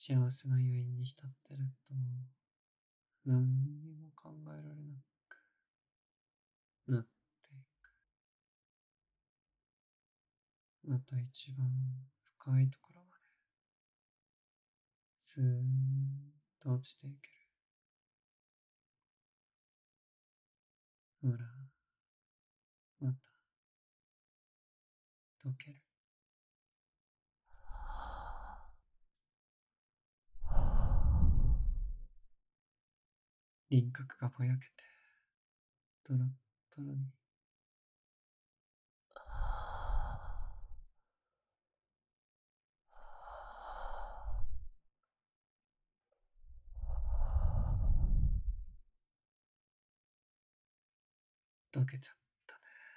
幸せな余韻に浸ってると、何にも考えられなくなっていく。また一番深いところまで、スーッと落ちていける。ほら、また、溶ける。輪郭がぼやけて、トロットロに。溶けちゃった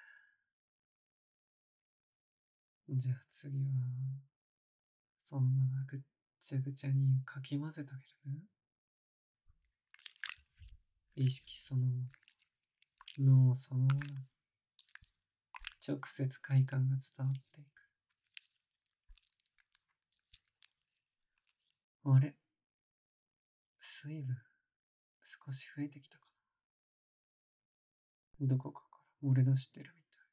ね。じゃあ次は、そのままぐっちゃぐちゃにかき混ぜてあげるね。意識そのもの、脳そのものに、直接快感が伝わっていく。あれ、水分、少し増えてきたかな。どこかから漏れ出してるみたい。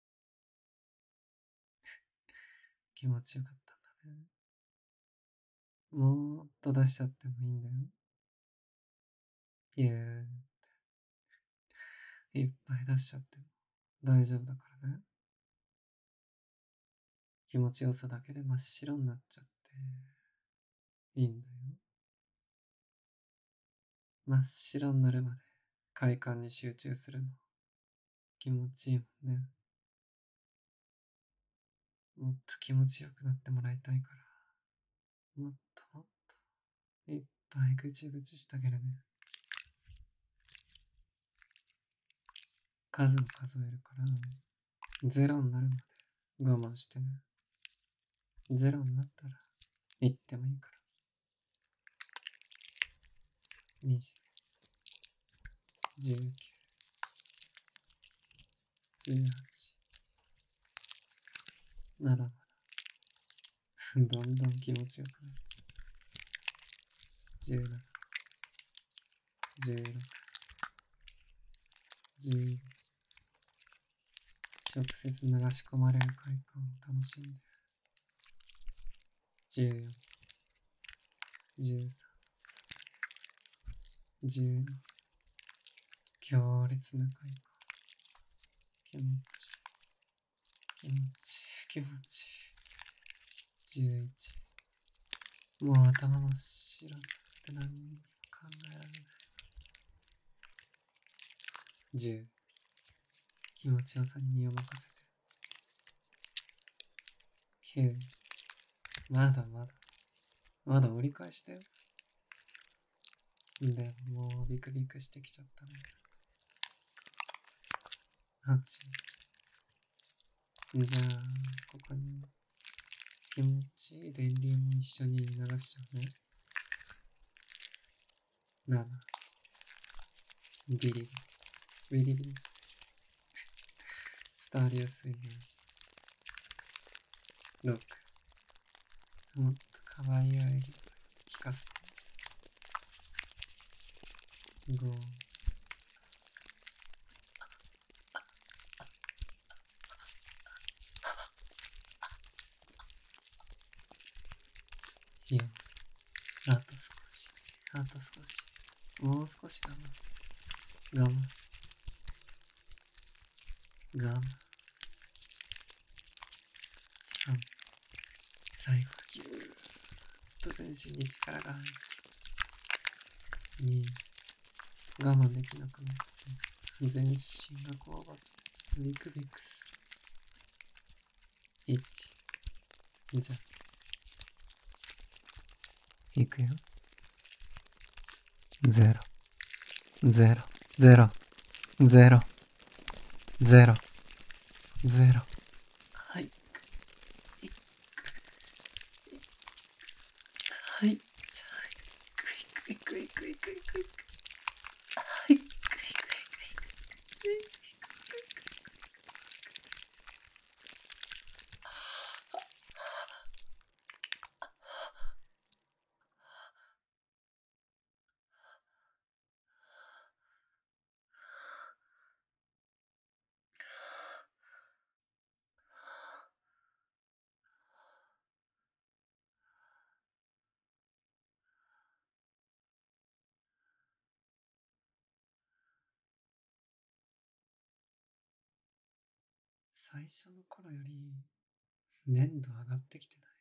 気持ちよかったんだね。もっと出しちゃってもいいんだよ。ピューっていっぱい出しちゃっても大丈夫だからね。気持ちよさだけで真っ白になっちゃっていいんだよ。真っ白になるまで快感に集中するの気持ちいいもんね。もっと気持ちよくなってもらいたいから、もっともっといっぱいぐちぐちしてあげるね。数を数えるからゼロになるまで我慢してね。ゼロになったら行ってもいいから。20、19、18、まだまだどんどん気持ちよくなる。17、16、15、直接流し込まれる快感を楽しんで。14、13、12、強烈な快感。気持ちいい、気持ちいい、気持ちいい。11、もう頭真っ白になって何にも考えられない。10、気持ちよさに身を任せて。9、まだまだ、まだ折り返したよ。でももうビクビクしてきちゃったね。8、じゃあ、ここに気持ちいい電流も一緒に流しちゃうね。7、ビリビリ、ビリビリ。伝わりやすいね。6、もっと可愛い愛理聞かせて。5、4、あと少し、あと少し、もう少し我慢、我慢、我慢。3、最後はぎゅーっと全身に力が入る。2、我慢できなくなって全身がこわばってビクビクする。1、じゃあいくよ。0、0、0、0、0、0。はい。はい。じゃあ、いくいくいくいくいくいくいく。はい。いくいくいくいくいく。 最初の頃より粘度上がってきてない？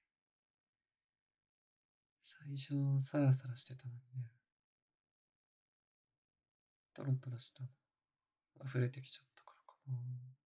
最初サラサラしてたのにね、トロトロしたの溢れてきちゃったからかな。